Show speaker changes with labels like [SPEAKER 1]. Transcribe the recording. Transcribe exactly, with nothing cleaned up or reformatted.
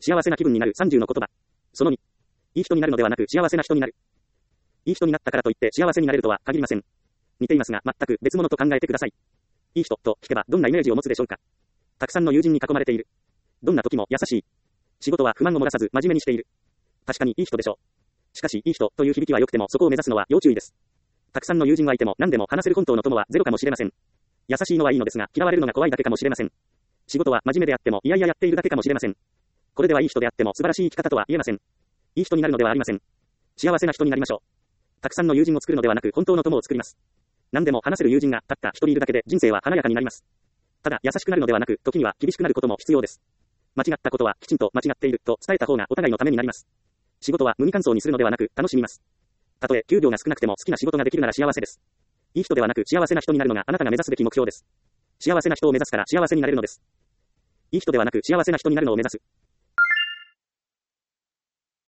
[SPEAKER 1] 幸せな気分になるさんじゅうの言葉。そのに。いい人になるのではなく幸せな人になる。いい人になったからといって幸せになれるとは限りません。似ていますが全く別物と考えてください。いい人と聞けばどんなイメージを持つでしょうか。たくさんの友人に囲まれている。どんな時も優しい。仕事は不満を漏らさず真面目にしている。確かにいい人でしょう。しかしいい人という響きは良くてもそこを目指すのは要注意です。たくさんの友人はいても何でも話せる本当の友はゼロかもしれません。優しいのはいいのですが嫌われるのが怖いだけかもしれません。仕事は真面目であってもいやいややっているだけかもしれません。これではいい人であっても素晴らしい生き方とは言えません。いい人になるのではありません。幸せな人になりましょう。たくさんの友人を作るのではなく本当の友を作ります。何でも話せる友人がたった一人いるだけで人生は華やかになります。ただ優しくなるのではなく時には厳しくなることも必要です。間違ったことはきちんと間違っていると伝えた方がお互いのためになります。仕事は無味乾燥にするのではなく楽しみます。たとえ給料が少なくても好きな仕事ができるなら幸せです。いい人ではなく幸せな人になるのがあなたが目指すべき目標です。幸せな人を目指すから幸せになれるのです。いい人ではなく幸せな人になるのを目指す。